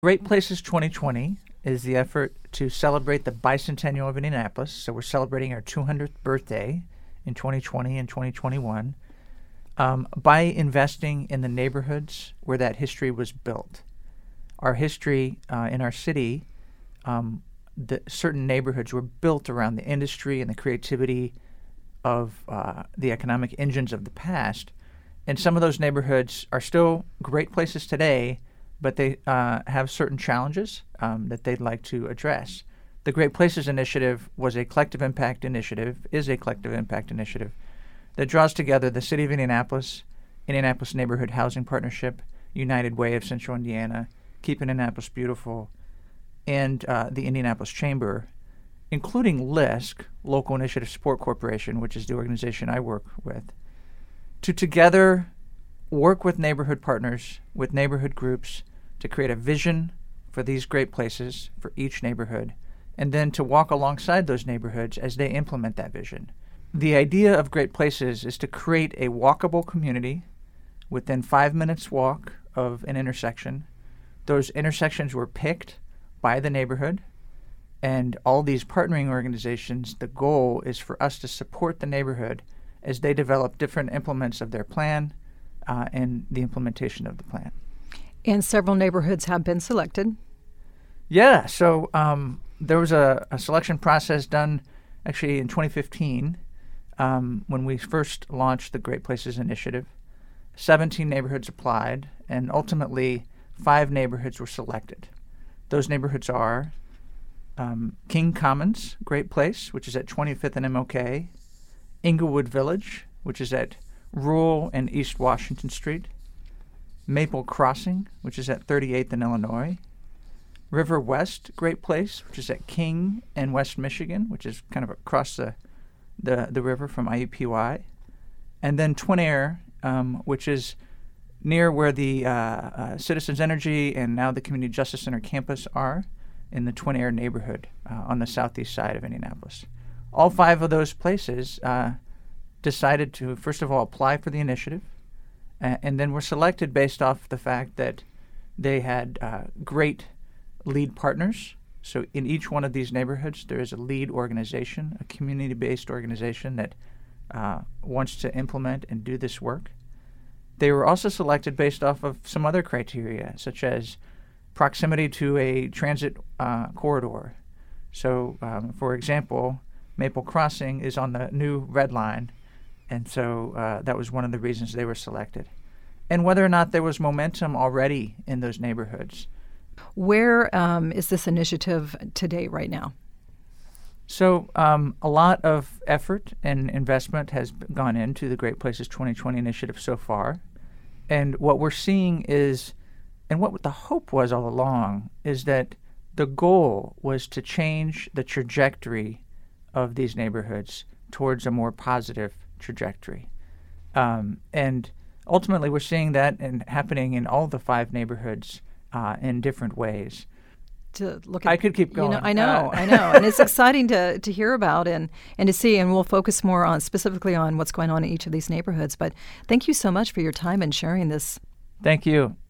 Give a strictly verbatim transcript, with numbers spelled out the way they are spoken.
Great Places twenty twenty is the effort to celebrate the bicentennial of Indianapolis. So we're celebrating our two hundredth birthday in twenty twenty and twenty twenty-one um, by investing in the neighborhoods where that history was built. Our history uh, in our city, um, the certain neighborhoods were built around the industry and the creativity of uh, the economic engines of the past. And some of those neighborhoods are still great places today, but they uh, have certain challenges um, that they'd like to address. The Great Places Initiative was a collective impact initiative, is a collective impact initiative that draws together the City of Indianapolis, Indianapolis Neighborhood Housing Partnership, United Way of Central Indiana, Keep Indianapolis Beautiful, and uh, the Indianapolis Chamber, including LISC, Local Initiative Support Corporation, which is the organization I work with, to together work with neighborhood partners, with neighborhood groups, to create a vision for these great places for each neighborhood, and then to walk alongside those neighborhoods as they implement that vision. The idea of Great Places is to create a walkable community within five minutes walk of an intersection. Those intersections were picked by the neighborhood, and all these partnering organizations, the goal is for us to support the neighborhood as they develop different implements of their plan uh, and the implementation of the plan. And several neighborhoods have been selected. Yeah, so um, there was a, a selection process done actually in twenty fifteen um, when we first launched the Great Places Initiative. seventeen neighborhoods applied, and ultimately five neighborhoods were selected. Those neighborhoods are um, King Commons, Great Place, which is at twenty-fifth and M L K, Inglewood Village, which is at Rural and East Washington Street, Maple Crossing, which is at thirty-eighth and Illinois, River West, Great Place, which is at King and West Michigan, which is kind of across the the, the river from I U P Y, and then Twin Air, um, which is near where the uh, uh, Citizens Energy and now the Community Justice Center campus are, in the Twin Air neighborhood uh, on the southeast side of Indianapolis. All five of those places uh, decided to, first of all, apply for the initiative, uh, and then were selected based off the fact that they had uh, great lead partners. So in each one of these neighborhoods, there is a lead organization, a community-based organization that uh, wants to implement and do this work. They were also selected based off of some other criteria, such as proximity to a transit uh, corridor. So, um, for example, Maple Crossing is on the new Red Line, and so uh, that was one of the reasons they were selected. And whether or not there was momentum already in those neighborhoods. Where um, is this initiative today, right now? So um, a lot of effort and investment has gone into the Great Places twenty twenty initiative so far. And what we're seeing is, and what the hope was all along, is that the goal was to change the trajectory of these neighborhoods towards a more positive trajectory. Um, and ultimately, we're seeing that and happening in all the five neighborhoods uh, in different ways. To look at, I could keep going. You know, I know, uh, I know. And it's exciting to, to hear about and, and to see, and we'll focus more on specifically on what's going on in each of these neighborhoods. But thank you so much for your time and sharing this. Thank you.